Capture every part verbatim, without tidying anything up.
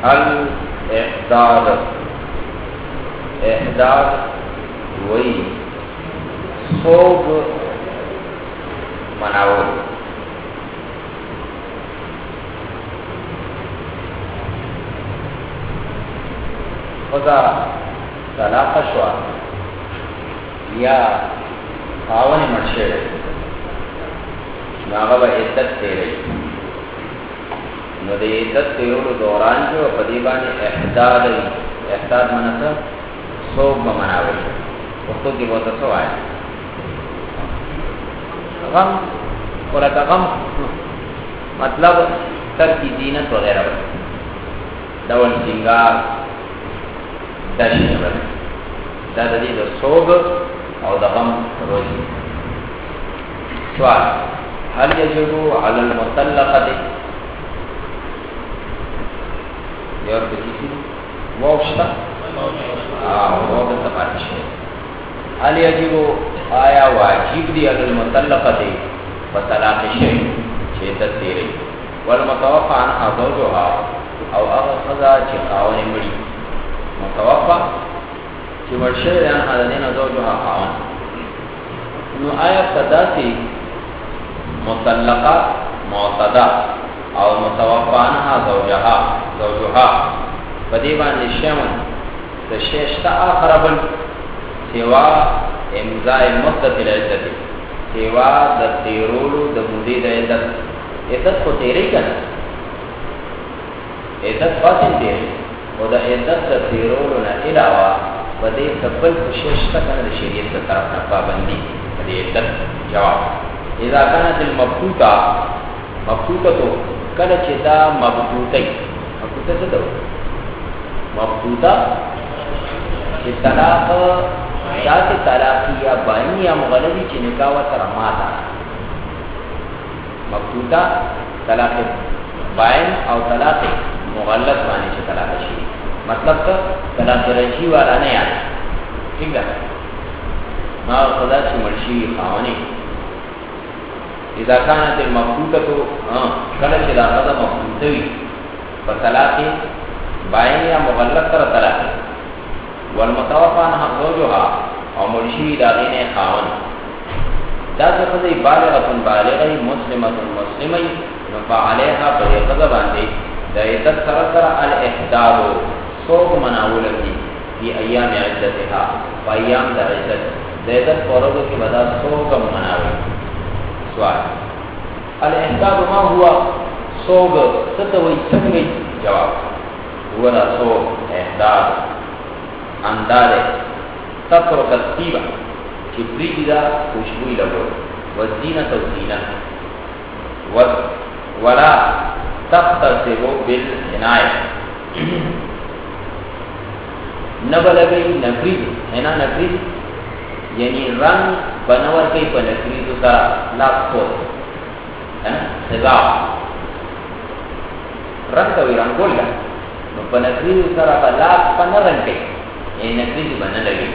الاحداد احداد وی صوب مناول خدا طلاق شوا یا خاون مرشه ناغا با عدت تیره نو د عدت تیرولو دوران جو په دې باندې احداد احداد منته صوب مناول وختو کې وته سوای غم ورته غم مطلب تر کی زینت وغیرہ ډول سنگار دلیل دا د دې د صوب او د غم روزي سوال هل يجب على المطلقه یور بکیسی ووشتا آه ووشتا پاتشه حال یجبو آیا واجب دی اگر مطلقه دی بطلاق شئی چیدت دیری والمتوفع عنها زوجها او اغا خضا چی خاون مڑی متوفع چی مرشد عنها دین زوجها خاون نو آیا صدا سی مطلقه معتدا او متوفانها زوجها زوجها بدی باندې شمن د شیشتا اخر بل سوا امضاء مدت العدت سوا د تیرولو د مودې د عدت عدت کو تیرې کنه عدت فاصل دی او د عدت د تیرولو نه علاوه بدی خپل شیشتا کنه د شریعت تر طرف نه پابندي د عدت جواب اذا كانت المبتوطه مبتوطه تو کله چې دا مبتوطه مبتوطه څه ده مبتوطه چې طلاق ذات طلاق یا باینی یا مغلظی چې نکاح سره ماته مبتوطه طلاق باین او طلاق مغلظ باندې چې طلاق شي مطلب ته طلاق رجعی والا نه یاد ٹھیک ده ما خدا چې مرشي خاوني اذا كانت المبتوطه ها کله چې دا غدا مبتوطه وي په طلاق باین یا مغلظ سره طلاق والمتوفى عنها زوجها او مرشي دا غینه خاون دا څه دې بالغه بالغه مسلمه مسلمه فعليها بغض باندې د عدت سره سره الاحداد سوق مناول دي په ایام عدتها په ایام د عدت د عدت پرودو کې ودا سوق مناول سوال الاحداد ما هو سوق ستوي څنګه جواب هو را سوق احداد انداله تفرق الطيبه چې بریدا خوشبوئی لګو وزینت او زینت و ولا تختصب بالعنايه نبلغی نفرید هنا نفرید یعنی رنگ بنور کئی پا نفرید سا لاک خود سزا رنگ کوئی رنگول گا نو پا نفرید سا پا لاک پا نرنگ کئی یعنی نفرید بنا لگی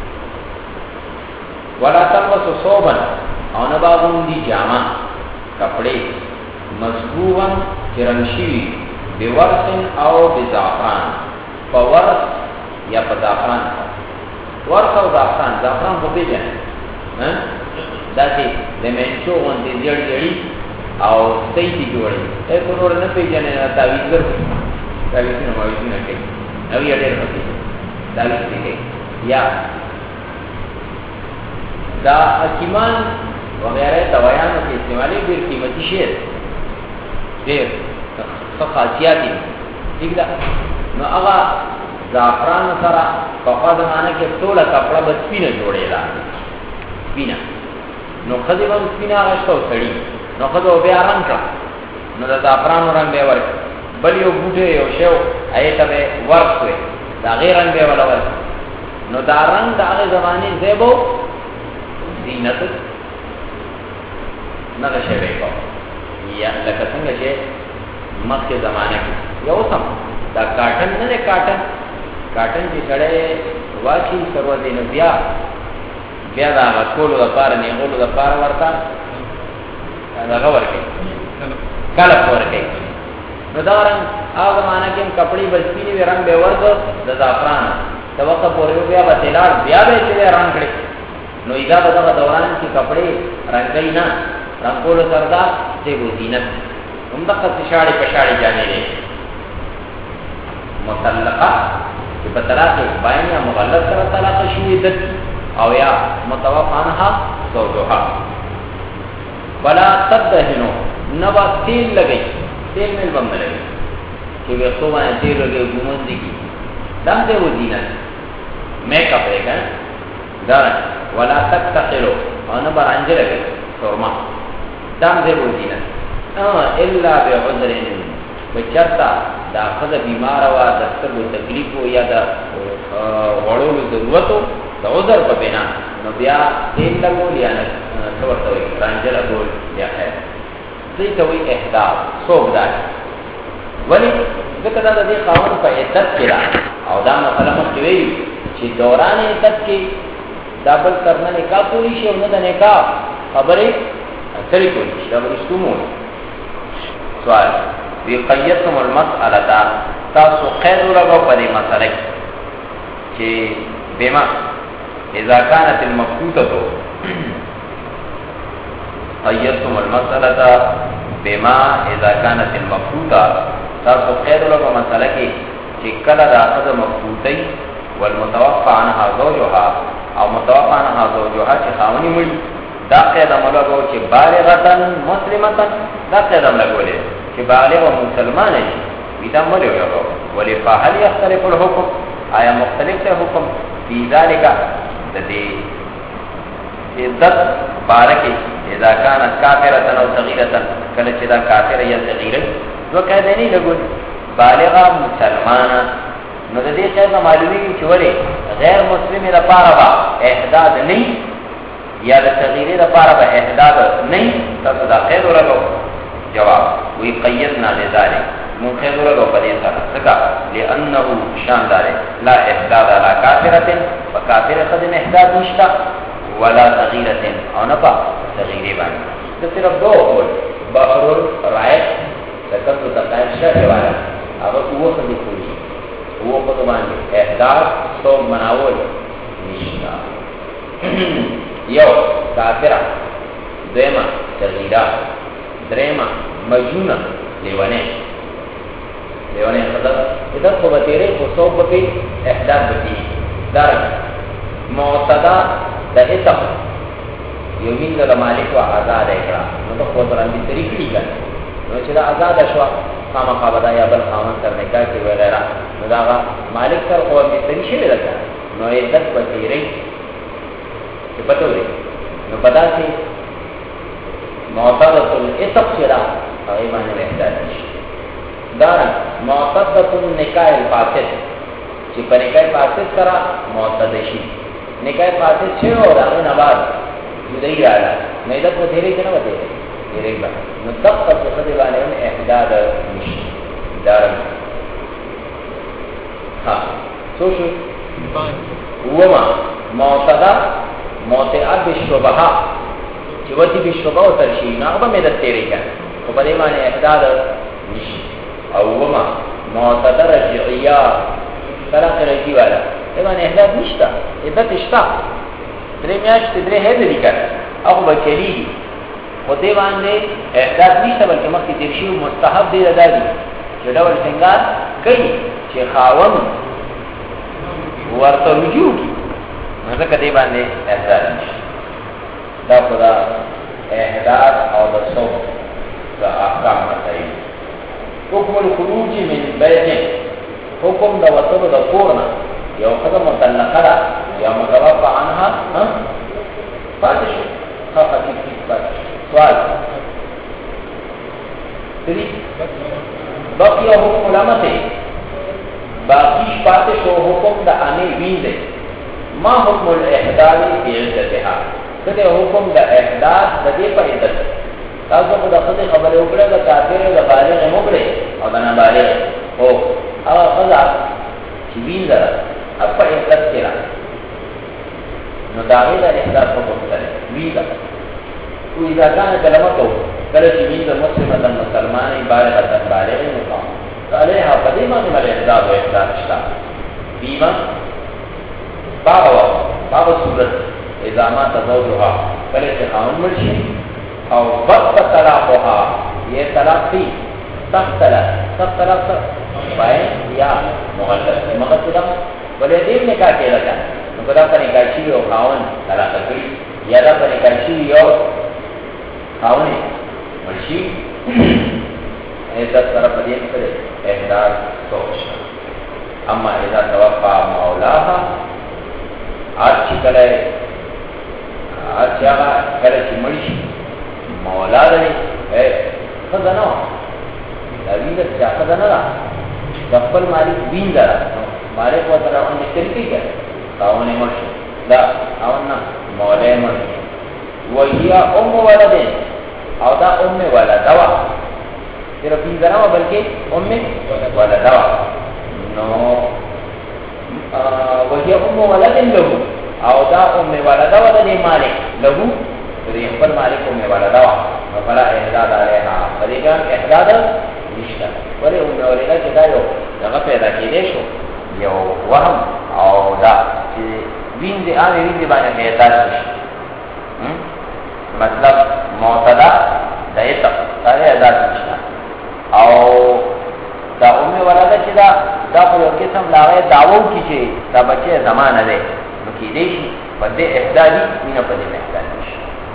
ولا تقص صوبا او نباغون دی جامع کپڑے مصبوحا چرمشیوی بورسن او بزعفران پا ورس یا پا زعفران ورس او زعفران زعفران کو بیجن داتی لمنچو غنده زیر جڑی او سیتی جوڑی اے کنور نپیجن تاویز گر تاویز نماویزی نکی نوی اڈیر مکی تاویز نکی یا دا حکیمان وغیرہ دوایانو کے استعمالی بیر قیمتی شیر دیر خاصیاتی ٹھیک دا نو اغا زعفران سرا کفا زمانه کې ټوله کپڑا به سپینه جوړېلا سپینه نو خدای به سپینه غشتو سړی نو خدای بیا رنگ کړ نو د زعفران رنگ به ورک بل یو بوټه یو شو ایته به ورکوي دا غیر رنگ به ولا ورک نو دا رنگ د هغه زمانه زیبو زینت نه شي ویکو یا لکه څنګه چې مکه زمانه کې یو سم دا کاټن نه کاټن کاټن چې سړی واچي سرو دین بیا بیا دا ټول د پاره نه غول د پاره ورتا دا غور کوي کله ور کوي نو دا رنګ هغه معنا کې کپڑے بسپینی وی رنگ به ورته د زعفران د وخت پورې بیا به تلار بیا به چې رنگ کړي نو اذا دغه دوران کې کپڑے رنگای نه رنگول سردا چې و زینت هم دغه شاړې پشاړې جانې دي مطلقه چې په طلاق باین یا مغلظ سره طلاق شوی د او یا متوفانها زوجها ولا تدهنو نبا تیل لګي تیل مل بم لګي چې وې خو باندې تیل لګي ګمون دي دم دې و زینت میک اپ ہے دا ولا تتقلوا انا برانجه لګي سورما دم دې و زینت اه الا بعذر بچرتا دا خد بیمار وا د سترګو تکلیف یا دا وړو ضرورت د عذر په بنا نو بیا تیل لګول یا نه څورته وي رانجه لګول یا خیر دې ته وي احداث سوګدار ولی ځکه دا د دې قانون په عدت کې را او دا مثلا مخکې وی چې دوران عدت کې دا بل کرنا نکاح پوری شي او نه د نکاح خبرې اترې کوي دا ورستمو سوال وی قیدتم المسأله تاسو قید لګو په دې مسله چې بما اذا كانت المفقوده قیدتم المسأله بما اذا كانت المفقوده تاسو قید لګو مسله کې چې کله دا اخذ مفقودی والمتوقع عنها زوجها او متوقع عنها زوجها چې خاوني مړي دا قید عملو چې بالغه مسلمه دا قید عملو چې بالغ او مسلمان شي ودا مړ یو ولی فهل يختلف الحكم آیا مختلف ته حکم فی ذلک د دې عدت بارکه اذا كانت کافره او صغیره کله چې دا کافر یا صغیره نو کله نه لګول بالغ مسلمان نو د دې څخه معلومی چې وره غیر مسلم لپاره با احداد نه یا د صغیره لپاره با احداد نه تاسو دا خیر ورغو جواب وی قیدنا لذلك من خیر ورغو په دې سره څنګه لانه شاندار لا احداد على کافره فکافر خدمه احداد نشتا ولا صغیره او نه با صغیره باندې د صرف دوه بحر الرائع ذکر تو تقاعد شرع والا هغه هو خدي کوي هو په باندې احداد تو مناول نشتا یو کافره دیمه صغیره درېما مجنونه لیوانه لیوانه خدای اذا خو به تیرې خو څو په احداد بتی دار معتدا د اتق یومین د مالک او آزاد کړه نو په قرآن دې طریقې کړه نو چې دا آزاد شو خامخا بدا یا بل خامن تر نکاح کې وغیرہ نو دا مالک تر خو دې طریقې لګا نو عدت په تیرې چې پته وي نو پدا سي معتدة الاتق شرا هغه باندې احتیاط شي دا معتدة النکاح الفاسد چې په نکاح فاسد سره معتد شي نکاح فاسد شي او هغه نه بعد دې راځي مې دا په دې کې نه وته دې به نو دقه په دې باندې احداد نشي دا ها سوشي وما معتدة موتعه بالشبهه چې ورته به شوبه او ترشی نه به مدد تیری کړي په دې باندې احداد نشي او وما معتدر رجعيه طلاق رجعي والا دې باندې احداد نشته عدت شته درې میاشتې درې هدي لیکل او به کلی خو دې باندې احداد نشته بلکې مخکې ترشی مستحب دی دادی چې ډول څنګه کوي چې خاون ورته رجوع کی نو ځکه دې باندې احداد نشته دا خدا احداد او د صوم دا احکام کوي حکم الخروج من بیت حکم د وصول د کورنا یو خدای مطلقه ده یا متوفى عنها ها فاتش خفت کی فاتش سوال تری باقی حکم علامته باقی فاتش او حکم د امیر وینده ما حکم الاحداد فی عدتها کله حکم د احداد د دې په عدت تاسو په دغه خبره وکړه د کافر د بالغ موکړه او د نه بالغ او هغه قضا چې وینځه په عدت کې را نو دا غیر د احداد په کومه ویدا او اذا كان کلمته کله چې وینځه مسلمان مسلمان بالغ د بالغ نو علیها قدیمه من احداد و احداد شتا بیمه باغ باغ صورت اذا ما تزوجها کله چې خاون مرشي او وقت طلاقها یہ طلاق تھی سخت طلاق سخت طلاق باین یا مغلق مغلق طلاق بلے دیم نکاح کېدا کنه نو کدا په نکاح شي او خاون طلاق کړي یا دا په نکاح شي یو خاون مرشي عزت سره په دې کې احداد سوچ اما اذا توفى مولاها اچ کله اچ هغه کله چې مرشي مولا دې اے خدانو دا ویل چې خدانو را خپل مالک دین دارا مالک و تعالی باندې تلکی کړه خاون مرشي دا خاون مولا مرشي وهي ام ولد او دا ام ولدوا صرف این زنه بلکې ام ولدوا نو وهي ام ولد له او دا ام ولدوا د مالک له دې خپل مالک ام ولدوا فلا احداد علیها فلیکن احداد نشته ولې ام ولدا چې دا یو هغه پیدا کېدې شو یو وهم او دا چې وین دې ان وین دې باندې احداد نشته مطلب معتدا دایته دا احداد نشته او دا ام ولدا چې دا دا په یو قسم لاغه داوو کی چې دا بچي زمانه ده نو کې دې شي بده احدادي مینه په دې احداد شي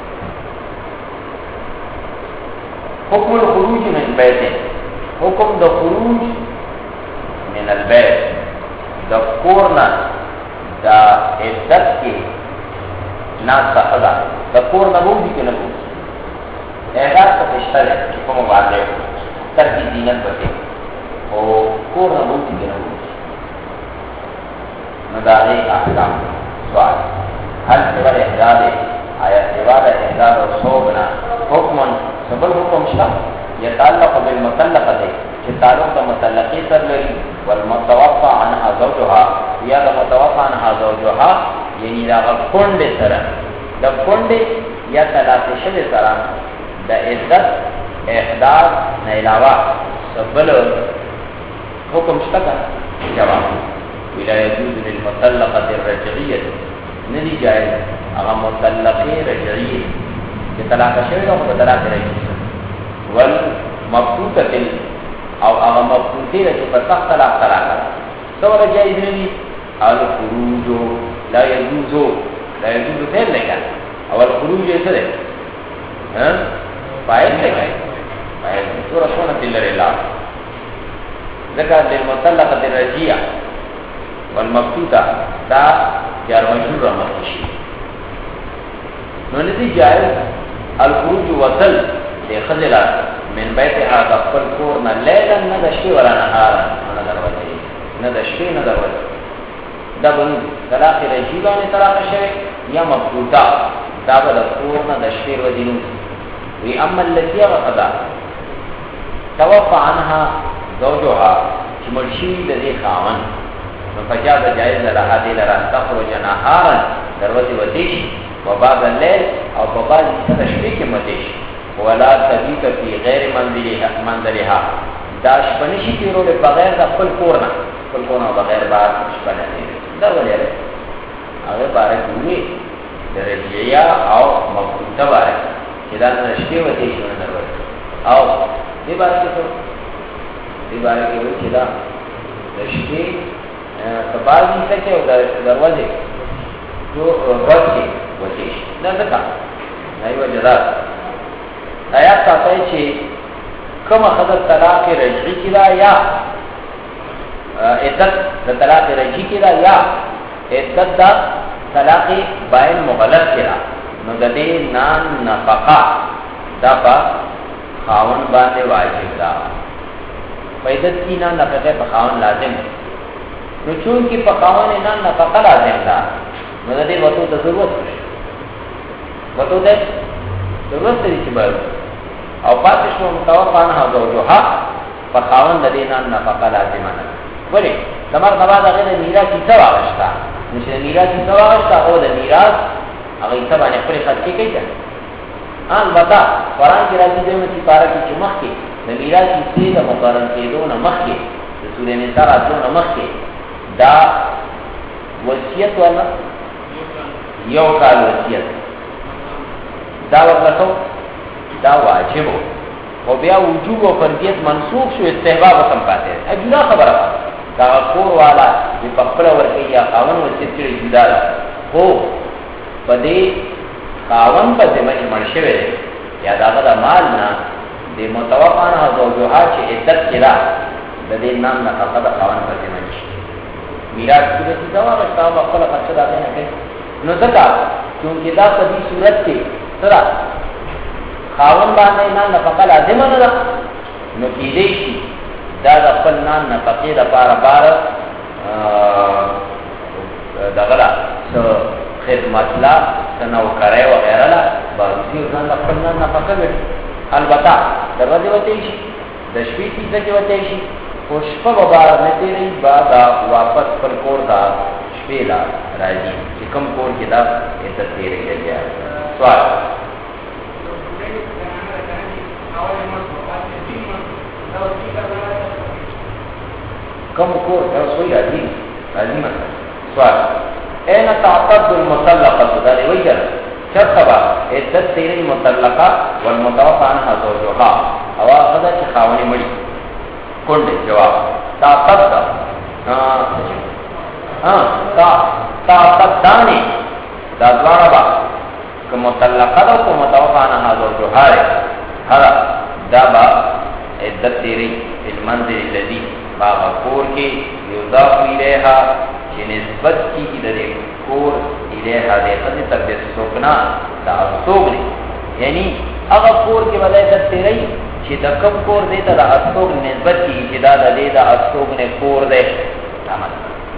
حکم الخروج من البيت حکم د خروج من البيت د کورنا دا عدت کې ناس صحدا د کورنا وو دي کنه احداد په اشاره چې کوم باندې تر دې دینت وته او کورنا وو دي کنه نو دا هي احکام سوال هل سوال احداد آیا سوال احداد او صوبنا حکم سبل حکم شتا يتعلق بالمطلقه چې تعلق د مطلقې سره لري والمتوفى عنها زوجها یا د متوفى عنها زوجها یعنی دا کونډ سره د کونډ یا طلاق شوی سره د عدت احداد نه علاوه سبل حکم شتا جواب ولا يجوز للمطلقه الرجعيه ندي جائز هغه مطلقه رجعيه چې طلاق شوی او په طلاق راځي ول مبتوته او هغه مبتوته چې په سخت طلاق طلاق سره جایز نه دي او خروج لا يجوز لا يجوز فعل لګا او الخروج یې څه ده ها فاعل لګا فاعل سورہ سونه دلر الله ذکر للمطلقه الرجعيه والمبتوته دا جار مجرور مخشي نو ندي جائز الخروج وصل لخذل من بيتها دخل كورنا ليلا ندشي ولا نهارا انا دروازه ندشي نه دروازه دا بن طلاق رجیبانه طلاق شوی یا مبتوتا دا بل کورنا دشي ودینو وی اما التي وقضا توفى عنها زوجها مرشي الذي خاون فجاز جائز لها دي لرا تخرج نهارا دروازه ودیش وبعد الليل او بعد تشبيك مديش ولا تبيت في غير منزلها منزلها داش بنشي تیرو له بغیر د خپل کورنا خپل کورنا بغیر بار شپنه دي دا ولې هغه بارے دوی درجیا او مقصود بارے چې دا نشته وتی شو نه ورته او دې بارے کې دې بارے کې و چې دا نشته تباغي څه او دروازه جو ورته وتی نه ځکه نه یو جزات آیات تاسو چې کومه حضرت طلاق رجعي کړه یا عدت د طلاق رجعي کړه یا عدت د طلاق باین مغلق کړه نو د دې نان نفقه دا په خاون باندې واجب ده پیدت کی نان نفقه په خاون لازم نو چون کې په خاون نان نفقه لازم ده نو د دې وته د ضرورت وته ده ضرورت لري چې باید او پاتې شو متوفان ها زوجها فخاون د دینان نفقه لازمه ده ولی تمر نواز هغه د میراث کی څه واغشتا نشه میراث کی څه واغشتا او د میراث هغه څه باندې پر خط کې کوي البته قرآن کې راځي د مې سپاره کې چې مخ کې د میراث حصے د مقرر کېدو نه مخکې د سورې نساء راتلو نه مخکې دا وصیت ولا یو کال وصیت دا وکړو دا واجب او بیا وجوب او فرضیت منسوخ شو استحباب هم پاتې اجنا خبره دا کور والا چې په خپل ورکه یا قانون وصیت کړي جدا ده خو په دې قانون په ذمہ کې مرشوي یا دا د مال نه د متوقعنه زوجها چې عدت کړه د دې نام نه فقط قانون په ذمہ شي میراث کې چې دا واغښتا په خپل خرچ ده نه کوي نو ځکه چې دا په دې صورت کې سره خاون باندې نه نفقه لازم نه ده نو کېدې شي دا د خپل نان نفقې لپاره بار دغه لا خدمت لا نو کرے وغیرہ لا باندې ځان خپل نان نفقه وړي البته دروازه وته شي د شپې کیسه وته شي او شپه وبار نه تیری بعد واپس پر کور دا شپې لا راځي چې کوم کور کې دا عزت تیرې لګیا سوال کم کور دا سوی راځي راځي مثلا سوال اين تعتد المطلقه دا وی کړه شرطبا عدت تیرې مطلقه والمتوفى عنها زوجها او هغه چې خاوني مړي کونډه جواب تعتد ها ها تا تعتد دانه دا دواره با که مطلقه دا کو متوفى عنها زوجها هر دا با عدت تیرې المنزل الذي باغ کور کې یضاف الیها چې نسبت کیږي د کور الیها د خدای تبع سوکنا دا سوګنی یعنی هغه کور کې بدای د تیرې چې د کم کور دی ته د اسوګ نسبت کیږي چې دا د دې د اسوګنه کور دی تمام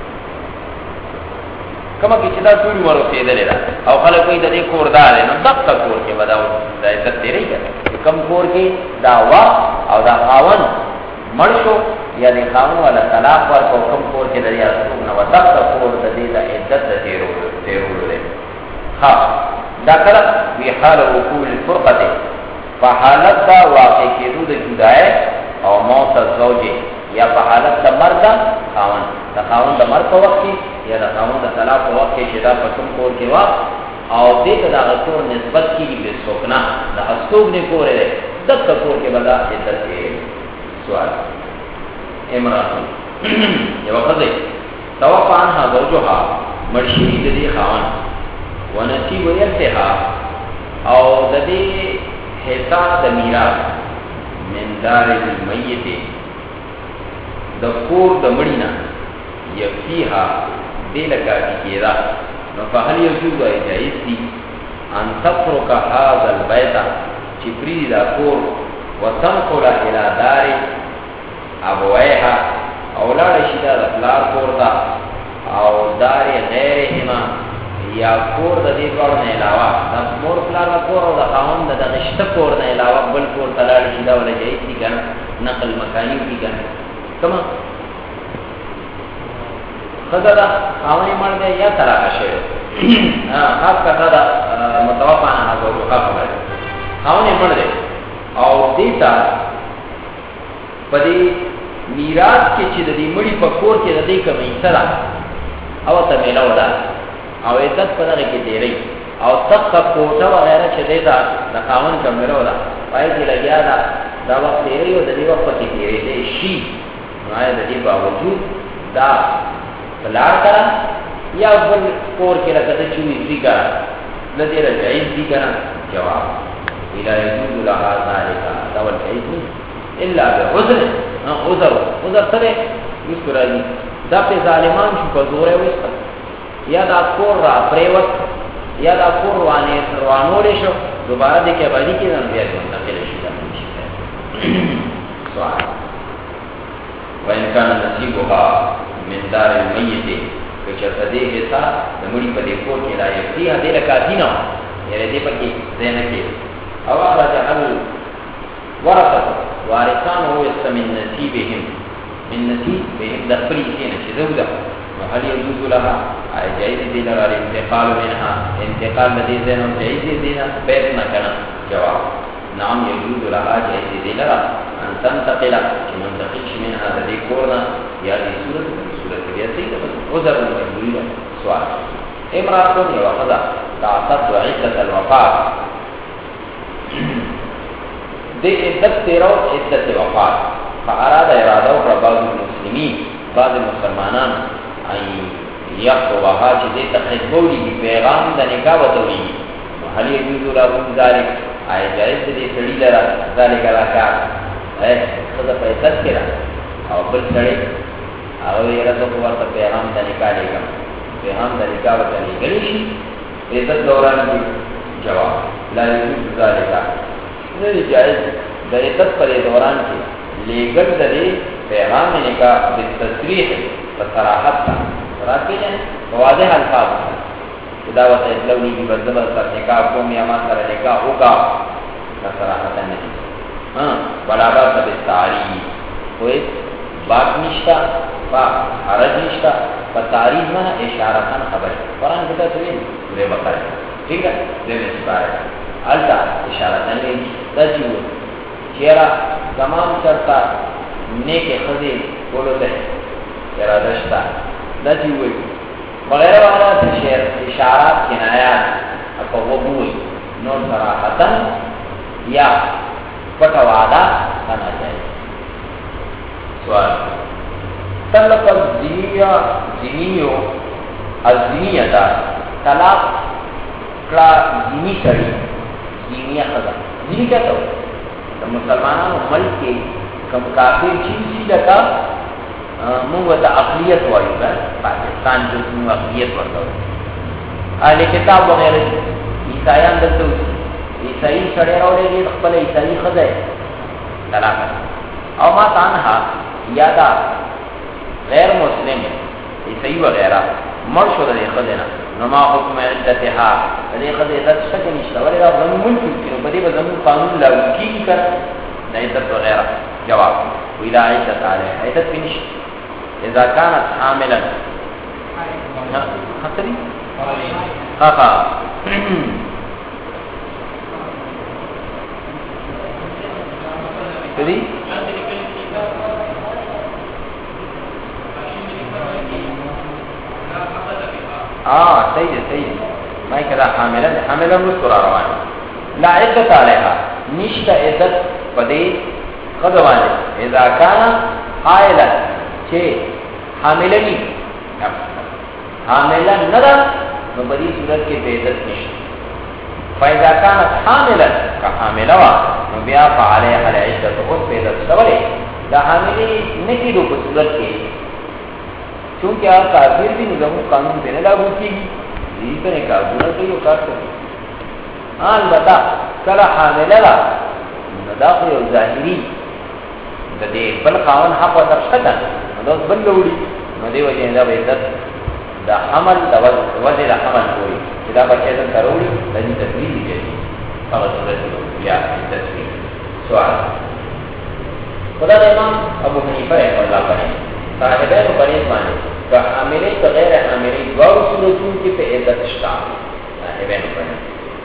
کما کې چې دا ټول ورته دی او خلک کوئی د دې کور دار نو دغه کور کې بداو د عزت تیرې کم کور کې دا وا او دا خاون مرشو یا د خاون ولا طلاق ورکو کم کور کې د یا نو دغه کور د دې د عزت د تیرو تیرو دی ها دا کړه وی حال وقوع الفرقه په حالت دا واقع کېدو د جدای او موت زوجه یا په حالت د مرګ خاون د خاون د مرګ په وخت یا د خاون د طلاق په وخت کې دا په کوم کور کې وا او دې ته دا کور نسبت کیږي به سوکنا د اسوګ نه کور دی دغه کور کې بلا عزت دی سوال امرأة یو خدای توفى عنها زوجها مرشی د دې خاون ونصیب یرتها او د دې حساب د میراث من دار المیت د کور د مړینا یفیها دلکا کیدا نو فهل یجوز جائز دي ان تفرق هذا البيت چې پری دا کور وتنقل الى دار ابويها اولاد شیدا د پلار کور دا او دار غیرهما یا کور د دې کور نه علاوه د مور پلار کور او د خاوند د غشت کور نه علاوه بل کور تلال شیدا ولا جایز دي کنه نقل مکانی دي کنه کما خدای خاوني مړ دی یا طلاق شي ها خاص کړه دا متوفا نه هغه خبره خاوني مړ دی او دیتا پدې میراث کې چې د دې مړي په کور کې د دې کمی سره او ته ملاو ده او عزت په دغه کې دی ری او تخت کوټه وغیرہ چې دی دا د خاون کمرو ده پای کې لګیا دا دا وخت دی او د دې وخت کې دی دی شي نو د دې باوجود دا بلار کرا یا بل کور کې لکه چې وی دی کرا د دې راځي دی کرا جواب الى يجوز لها ذلك دا ول کوي الا بعذر عذر عذر سره یسرای دا په ظالمان شو په زور وست یا دا کور را پریوت یا دا کور وانه روانو شو دوباره د کې باندې کې نه بیا منتقل شي دا شي سوال وان کان نصیبها من دار المیت کچته دې حصہ د مړي په دې کور کې راځي دې دې لکاتې نه یې دې پکې زنه کې او هغه جهل ورثه وارثان هو من نصيبهم من نصيبهم د خپل دین چې زوده وهل يجوز لها جائز دي لها الانتقال منها انتقال دې زنه جائز دي نه بيت نه کنه جواب نعم يجوز لها جائز دي لها ان تنتقل چې منتقل شي من هذا دې کورنا یا دې صورت دې صورت دې سید عذر مجبوری ده سوال امرأة وخذا تعطت عدة الوفاة دې عدت تیرو عدت وفات فاراد اراده او بعض المسلمین بعض مسلمانان ای یخطبها چې دې تخبولي پیغام د نکاح وتوي هل يجوز له ذلك آئی جائز دې سړي لرا ذلك راکا اے خدا په عزت کې را او بل سړي او یې راته په ورته پیغام د نکاح لګم پیغام د نکاح وته لګلی شي عزت دوران کې جواب لا يجوز ذلك نه جائز د عزت پر دوران کې لګل دې پیغام نکاح د تصریح په صراحت راکې نه واضح الفاظ دعوت اسلوی کی بدل سر نکاح کو میاں سر نکاح ہوگا صراحت نہیں ہاں برابر سب تعریف کوئی بات نشتا با حرج نشتا پر تعریف میں اشارتاً خبر قرآن کہتا تو یہ بے بقر ہے ٹھیک ہے بے بسپار ہے الٹا اشارتاً نہیں تجیو چیرہ تمام چرتا نیک خزی بولو دے چیرہ دشتا تجیو وغیرہ وغیرہ شعر اشارات کنایات اپا وبوئی نور صراحتاً یا پتوادا کھانا چاہیے سوال طلق الزنیہ زنیو الزنیتا طلاق کلا زنی سڑی زنیہ خدا زنی کیا تو مسلمانان ملک کے کم کافر چیز سی لکا مونږ ته اقلیت وایو دا پاکستان د مونږ اقلیت ورته اهل کتاب وغیرہ عیسایان دلته عیسائی سره راوړي خپل عیسائی خدای طلاق او ما تنها یادا غیر مسلم عیسائی وغیرہ مرشد د خدای نه نو ما حکم عدتها د خدای د څه نشته ولې دا زموږ ملک کې په دې به زموږ قانون لاګو کیږي کړه د عدت وغیرہ جواب ویلا عدت علی عدت فينش اذا كانت حاملا خطري ها ها کدی اه صحیح ہے صحیح ما کدا حاملا حاملا مذکر روان لا عدت علیها نشتا عدت پدې خدوانه اذا كان حائلا چې حامله ني حامله نه ده نو په دې صورت کې به عدت نشته فاذا كانت حاملا كحامله وا نو بیا فعليها العدت او په عدت سره دا حامله نه کېدو په صورت کې چونکه هغه کافر دي نو قانون به نه لاګو کیږي دې په نه کارونه کوي او کار کوي البته کله حامله لا نو دا خو یو ظاهري د دې بل قانون حق او درشته ده نو بل وړي نو دی وجه دا به عزت دا عمل دا وجه دا عمل کوي دا بچی ته کروړي د دې تدریج دی هغه صورت یا تدریج سوال خدای امام ابو حنیفه رحمه الله علیه صاحبانو باندې باندې که حاملې که غیر حاملې دوه صورتونو کې په عزت شته صاحبانو باندې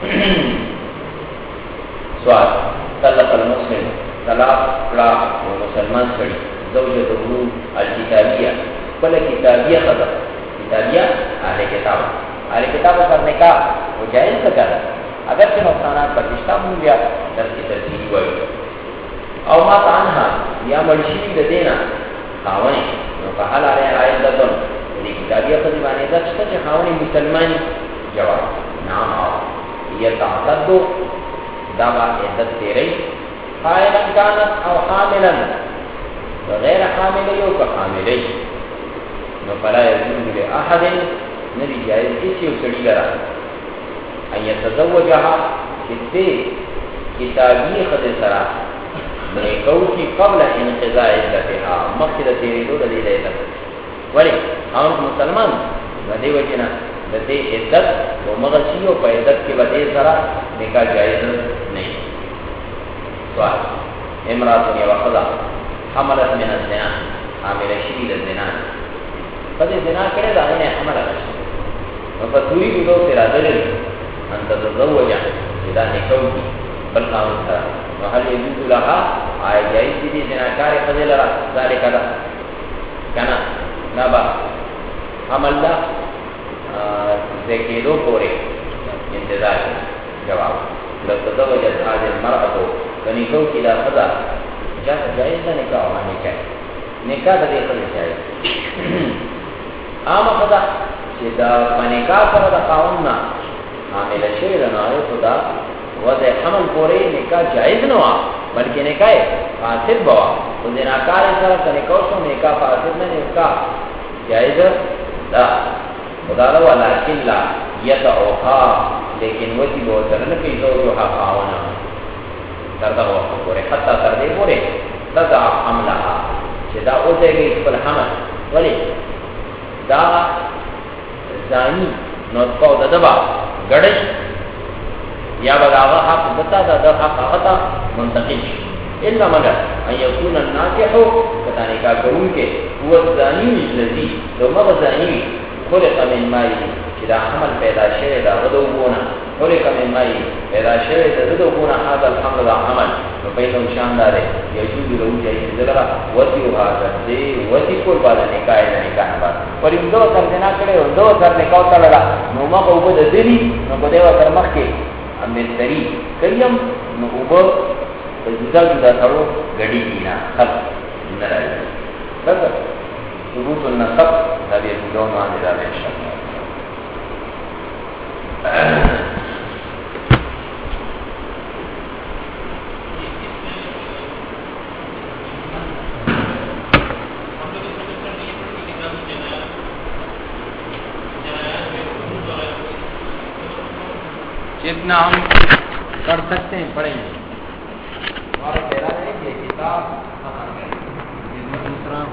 سوال طلق المسلم طلاق لا مسلمان سړي زوجته الکتابیه بل کتابیه خبر کتابیه اهل کتاب اهل کتاب کرنے کا وہ جائز کا ہے اگر کہ نقصانات پرشتہ ہوں گیا در کی ترتیب ہوئی او ما تانها یا مرشی د دینا خاونی نو کحل علی عائدتن یعنی کتابیه خدیبانی دا چتا چه خاونی مسلمانی جواب نام آو یہ تعتدو دابا عدت تیری حائلا کانت او حاملا غیر حاملی او کحاملی نو فلا یزون لی احد ندی جائز کسی او سڑی لرا ان یتزوجها کتے کتابی خد سرا نیکو کی قبل انقضاء عدتها مقصد تیری دو دلیل عدت ولی آنک مسلمان ودی وجنا دے عدت و مغشی و پا عدت کی بدے سرا نکاح جائز نہیں سوال امراتن یا وقضا حملت من الزنا حامل شدید الزنا فدی زنا کرے دا انہیں حمل رشد و فتوری دو تیرا دلیل ان تتزوجا اذا نکو کی بل قاون سرا وهل يجوز لها آي جائز دي زناکار قضل را ذالک دا کنا نبا عمل دا ذکیدو پورے انتظار جواب لو تزوجت هذه المرأة فنکو کی دا خدا جائز دا نکاح وہاں نکاح نکاح دا دیکھا دی جائز عام خدا چه دا پنکاح سر دا قاوننا عامل شوی دا نوائے خدا وضع حمل پورے نکاح جائز نوا بلکہ نکاح فاسد بوا تو زناکار سر کنکاح شو نکاح فاسد نہ نکاح جائز دا خدا لو لیکن لا یتعوها لیکن وسی بوترن کی زوجوها قاونا تردہ وقت پورے حتی تردے پورے تضع حملها چه دا اوزے گئی اسپل حمل ولی دا زانی نطفہ دا دبا گڑش یا بغاوہ حق دتا دا دا حق آغتا منتقل الا مگر ان یکون الناکحو کتانے کا کرون کے هو الزانی الذی دو مغزانی خلق من مائی چدا حمل پیدا شوه دا غدو بونا خلق من مائی پیدا شوه دا غدو بونا حاضر الحمل دا حمل نو پیدو شاندار ہے یجود لہو جائی زلغا وسیو حاضر دے وسی کول بادا نکاح دا نکاح بادا پر ام دو سر دینا کرے ام دو سر نکاو تلگا نو مخ اوبو دا دلی نو بدیو سر مخ کے امبتری کریم نو اوبو جدا جدا سرو گڑی دینا خط نرائی بس ثبوت النصب دا بیر دون وانی دا بیر شکل जितना हम पढ़ सकते हैं पढ़ेंगे और तेरा है कि किताब दूसरा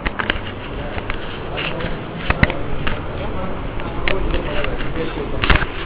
हो